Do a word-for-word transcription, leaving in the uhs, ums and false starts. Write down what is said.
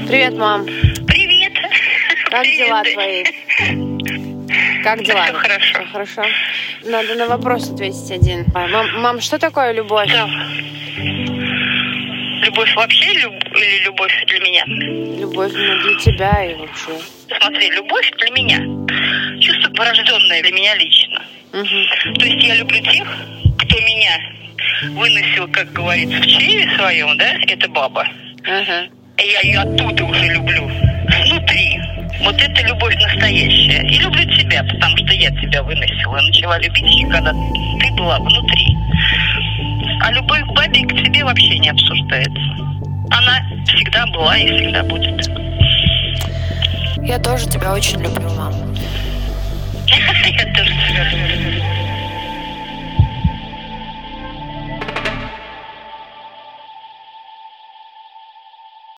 Привет, мам. Привет. Как Привет, дела дочь. твои? Как дела? Всё хорошо. Всё хорошо. Надо на вопрос ответить один. Мам, мам, что такое любовь? Да. Любовь вообще люб- или любовь для меня? Любовь ну, для тебя и вообще. Смотри, любовь для меня чувство порожденное для меня лично. Угу. То есть я люблю тех, кто меня выносил, как говорится, в чреве своем, да, это баба. Ага. И я ее оттуда уже люблю, внутри. Вот это любовь настоящая. И люблю тебя, потому что я тебя выносила. Начала любить еще, когда ты была внутри. А любовь к бабе и к тебе вообще не обсуждается. Она всегда была и всегда будет. Я тоже тебя очень люблю, мам. Я тоже тебя люблю.